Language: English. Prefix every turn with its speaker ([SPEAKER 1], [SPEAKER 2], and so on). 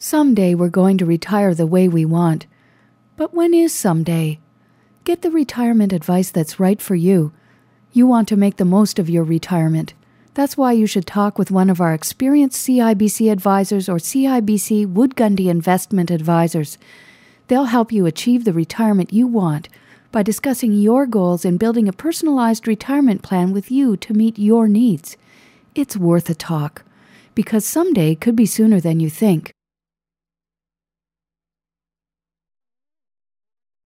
[SPEAKER 1] Someday we're going to retire the way we want. But when is someday? Get the retirement advice that's right for you. You want to make the most of your retirement. That's why you should talk with one of our experienced CIBC advisors or CIBC Wood Gundy Investment Advisors. They'll help you achieve the retirement you want by discussing your goals and building a personalized retirement plan with you to meet your needs. It's worth a talk, because someday could be sooner than you think.